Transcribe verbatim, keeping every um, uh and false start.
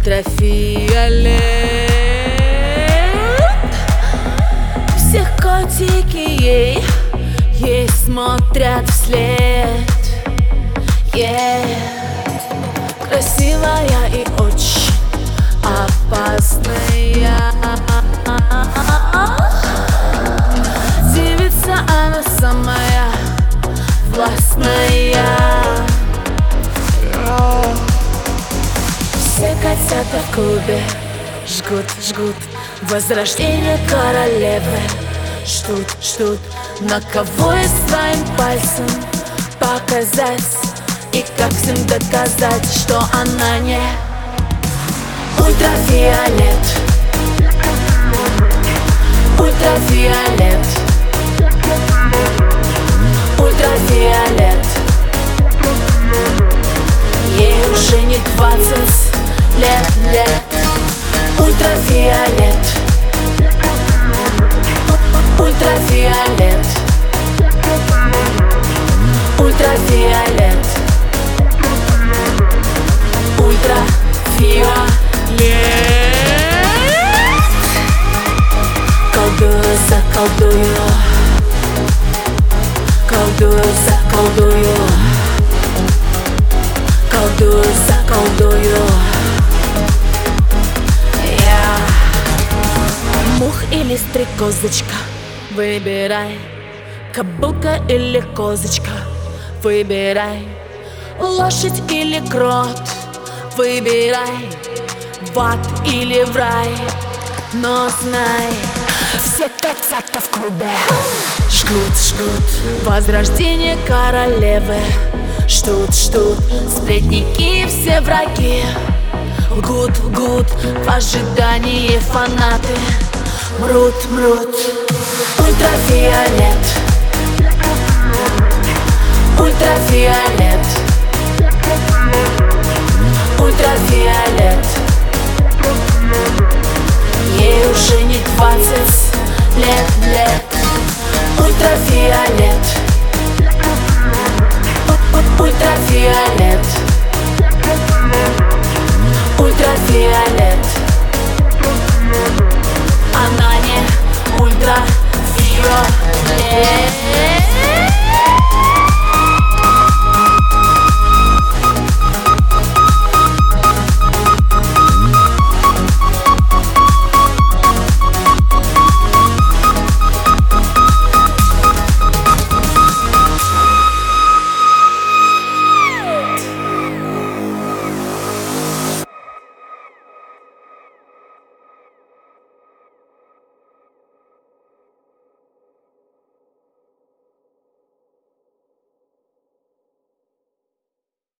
ультрафиолет. Все котики ей, ей смотрят вслед. Yeah. Красивая и очень опасная. Девица она самая властная. Все котята в клубе жгут, жгут возрождение королевы. Ждут, ждут, на кого и своим пальцем показать. И как всем доказать, что она не ультрафиолет. Ультрафиолет. Ультрафиолет. Ей уже не двадцать лет, лет. Ультрафиолет. Ультрафиолет. Ультрафиолет. Ультрафиолет. Колдую, заколдую. Колдую, заколдую. Колдую, заколдую. Yeah. Мух или стрекозочка, выбирай. Кобылка или козочка, выбирай. Лошадь или крот, выбирай. В ад или в рай. Но знай, все котята в клубе жгут, жгут возрождение королевы. Ждут, ждут сплетники, все враги. Лгут, лгут в ожидании фанаты. Мрут, мрут. Ультрафиолет. Ультрафиолет. Ультрафиолет. Ей уже не двадцать лет, лет. Ультрафиолет. Ультрафиолет. Ультрафиолет.